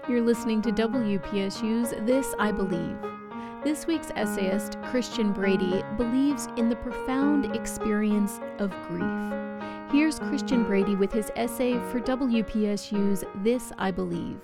You're listening to WPSU's This I Believe. This week's essayist, Christian Brady, believes in the profound experience of grief. Here's Christian Brady with his essay for WPSU's This I Believe.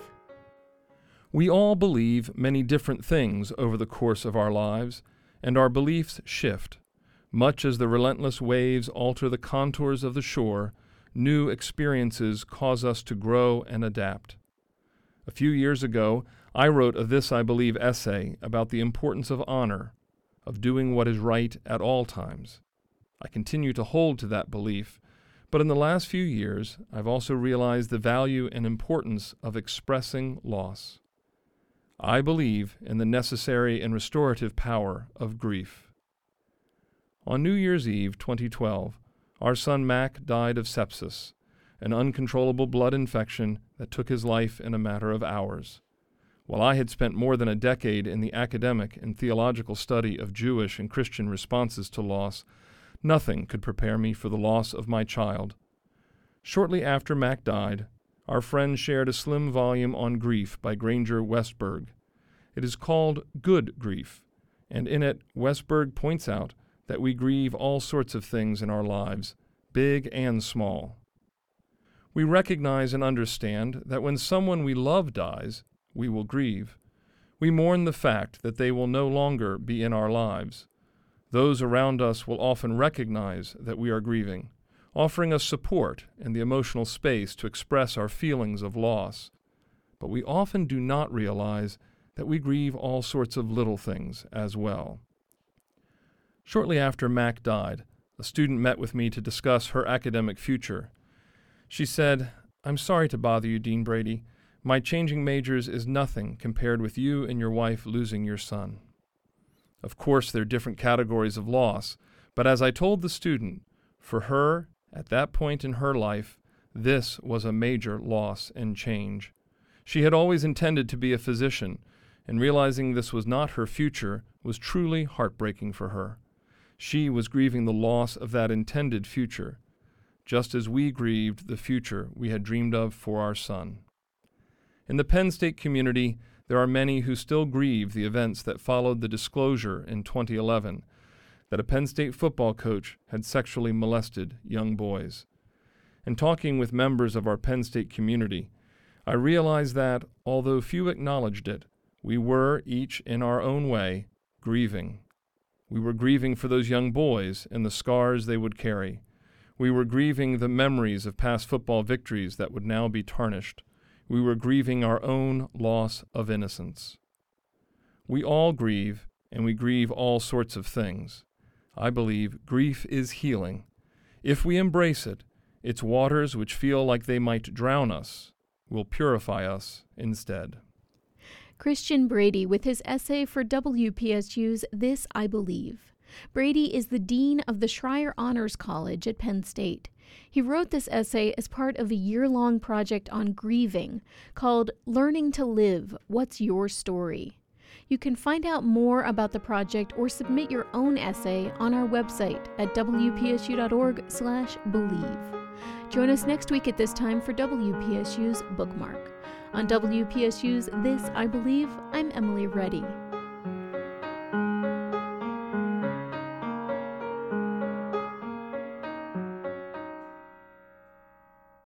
We all believe many different things over the course of our lives, and our beliefs shift. Much as the relentless waves alter the contours of the shore, new experiences cause us to grow and adapt. A few years ago, I wrote a This I Believe essay about the importance of honor, of doing what is right at all times. I continue to hold to that belief, but in the last few years, I've also realized the value and importance of expressing loss. I believe in the necessary and restorative power of grief. On New Year's Eve 2012, our son Mac died of sepsis, an uncontrollable blood infection that took his life in a matter of hours. While I had spent more than a decade in the academic and theological study of Jewish and Christian responses to loss, nothing could prepare me for the loss of my child. Shortly after Mac died, our friend shared a slim volume on grief by Granger Westberg. It is called Good Grief, and in it, Westberg points out that we grieve all sorts of things in our lives, big and small. We recognize and understand that when someone we love dies, we will grieve. We mourn the fact that they will no longer be in our lives. Those around us will often recognize that we are grieving, offering us support and the emotional space to express our feelings of loss. But we often do not realize that we grieve all sorts of little things as well. Shortly after Mac died, a student met with me to discuss her academic future. She said, "I'm sorry to bother you, Dean Brady. My changing majors is nothing compared with you and your wife losing your son." Of course, there are different categories of loss, but as I told the student, for her, at that point in her life, this was a major loss and change. She had always intended to be a physician, and realizing this was not her future was truly heartbreaking for her. She was grieving the loss of that intended future, just as we grieved the future we had dreamed of for our son. In the Penn State community, there are many who still grieve the events that followed the disclosure in 2011 that a Penn State football coach had sexually molested young boys. In talking with members of our Penn State community, I realized that, although few acknowledged it, we were, each in our own way, grieving. We were grieving for those young boys and the scars they would carry. We were grieving the memories of past football victories that would now be tarnished. We were grieving our own loss of innocence. We all grieve, and we grieve all sorts of things. I believe grief is healing. If we embrace it, its waters, which feel like they might drown us, will purify us instead. Christian Brady with his essay for WPSU's This I Believe. Brady is the dean of the Schreyer Honors College at Penn State. He wrote this essay as part of a year-long project on grieving called Learning to Live, What's Your Story? You can find out more about the project or submit your own essay on our website at wpsu.org/believe. Join us next week at this time for WPSU's Bookmark. On WPSU's This I Believe, I'm Emily Reddy.